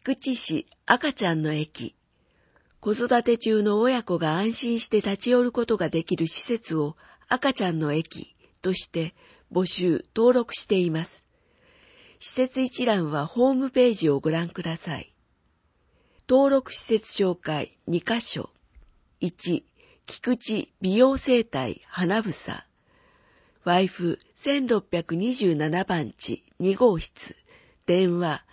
菊池市赤ちゃんの駅。子育て中の親子が安心して立ち寄ることができる施設を赤ちゃんの駅として募集・登録しています。施設一覧はホームページをご覧ください。登録施設紹介2カ所。1、菊池美容整体花房。Y-1627 番地2号室。電話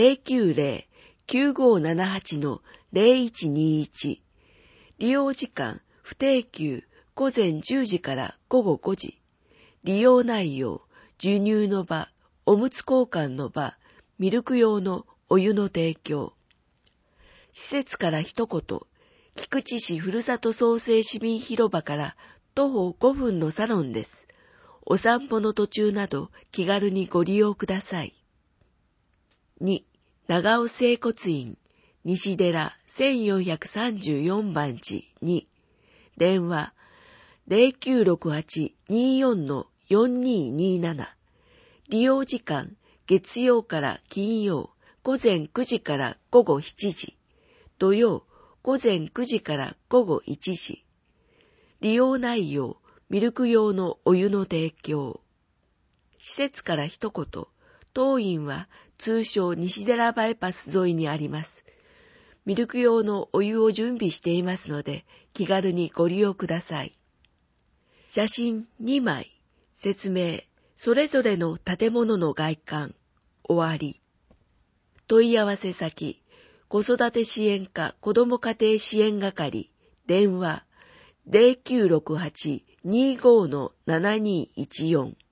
090-9578-0121。利用時間不定休午前10時から午後5時。利用内容、授乳の場、おむつ交換の場、ミルク用のお湯の提供。施設から一言、菊池市ふるさと創生市民広場から徒歩5分のサロンです。お散歩の途中など気軽にご利用ください。2、長尾整骨院、西寺1434番地2。電話0968-24-4227。利用時間、月曜から金曜、午前9時から午後7時。土曜、午前9時から午後1時。利用内容、ミルク用のお湯の提供。施設から一言、当院は通称西寺バイパス沿いにあります。ミルク用のお湯を準備していますので、気軽にご利用ください。写真2枚、説明、それぞれの建物の外観、終わり。問い合わせ先、子育て支援課子ども家庭支援係、電話、0968-25-7214。